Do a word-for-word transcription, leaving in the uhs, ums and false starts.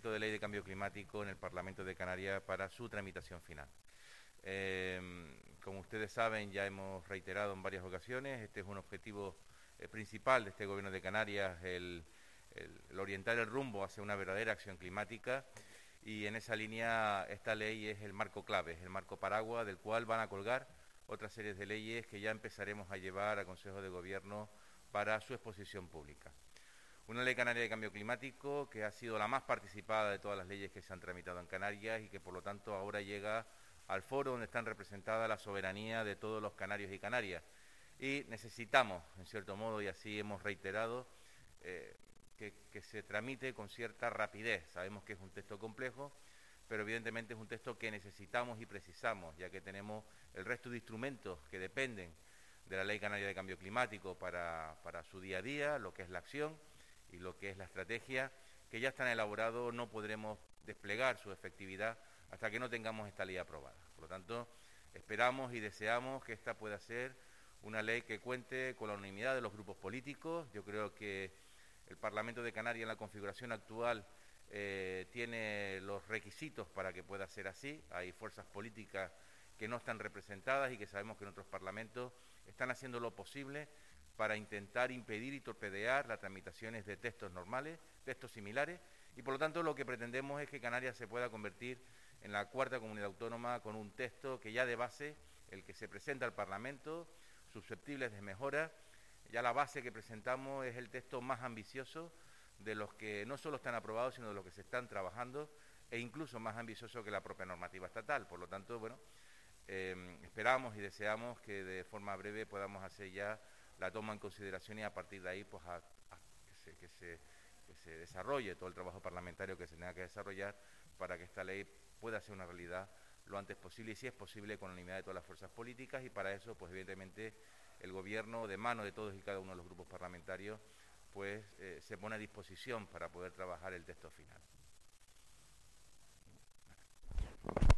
proyecto de ley de cambio climático en el Parlamento de Canarias para su tramitación final. Eh, como ustedes saben, ya hemos reiterado en varias ocasiones, este es un objetivo eh, principal de este Gobierno de Canarias, el, el, el orientar el rumbo hacia una verdadera acción climática, y en esa línea esta ley es el marco clave, es el marco paraguas del cual van a colgar otras series de leyes que ya empezaremos a llevar a Consejo de Gobierno para su exposición pública. Una ley canaria de cambio climático que ha sido la más participada de todas las leyes que se han tramitado en Canarias y que por lo tanto ahora llega al foro donde están representadas la soberanía de todos los canarios y canarias. Y necesitamos, en cierto modo, y así hemos reiterado, eh, que, que se tramite con cierta rapidez. Sabemos que es un texto complejo, pero evidentemente es un texto que necesitamos y precisamos, ya que tenemos el resto de instrumentos que dependen de la Ley Canaria de Cambio Climático para, para su día a día, lo que es la acción y lo que es la estrategia, que ya están elaborados. No podremos desplegar su efectividad hasta que no tengamos esta ley aprobada. Por lo tanto, esperamos y deseamos que esta pueda ser una ley que cuente con la unanimidad de los grupos políticos. Yo creo que el Parlamento de Canarias en la configuración actual eh, tiene los requisitos para que pueda ser así. Hay fuerzas políticas que no están representadas y que sabemos que en otros parlamentos están haciendo lo posible para intentar impedir y torpedear las tramitaciones de textos normales, textos similares, y por lo tanto lo que pretendemos es que Canarias se pueda convertir en la cuarta comunidad autónoma con un texto que ya de base, el que se presenta al Parlamento, susceptibles de mejora. Ya la base que presentamos es el texto más ambicioso de los que no solo están aprobados, sino de los que se están trabajando, e incluso más ambicioso que la propia normativa estatal. Por lo tanto, bueno, eh, esperamos y deseamos que de forma breve podamos hacer ya la toma en consideración y a partir de ahí pues a, a que, se, que, se, que se desarrolle todo el trabajo parlamentario que se tenga que desarrollar para que esta ley pueda ser una realidad lo antes posible, y si es posible con la unanimidad de todas las fuerzas políticas. Y para eso, pues evidentemente, el Gobierno, de mano de todos y cada uno de los grupos parlamentarios, pues eh, se pone a disposición para poder trabajar el texto final.